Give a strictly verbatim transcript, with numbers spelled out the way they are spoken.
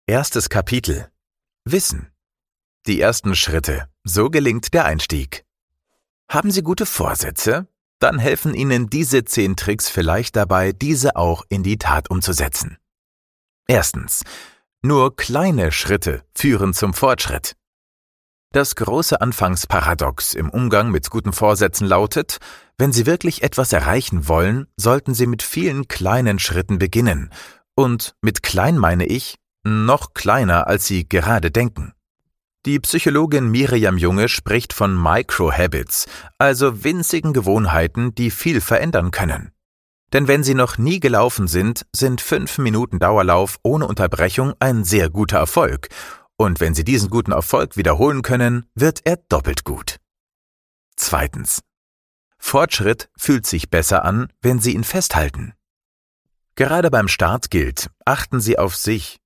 Erstes Kapitel. Wissen. Die ersten Schritte. So gelingt der Einstieg. Haben Sie gute Vorsätze? Dann helfen Ihnen diese zehn Tricks vielleicht dabei, diese auch in die Tat umzusetzen. Erstens. Nur kleine Schritte führen zum Fortschritt. Das große Anfangsparadox im Umgang mit guten Vorsätzen lautet: Wenn Sie wirklich etwas erreichen wollen, sollten Sie mit vielen kleinen Schritten beginnen. Und mit klein meine ich, noch kleiner, als Sie gerade denken. Die Psychologin Miriam Junge spricht von Microhabits, also winzigen Gewohnheiten, die viel verändern können. Denn wenn Sie noch nie gelaufen sind, sind fünf Minuten Dauerlauf ohne Unterbrechung ein sehr guter Erfolg. Und wenn Sie diesen guten Erfolg wiederholen können, wird er doppelt gut. Zweitens. Fortschritt fühlt sich besser an, wenn Sie ihn festhalten. Gerade beim Start gilt: Achten Sie auf sich,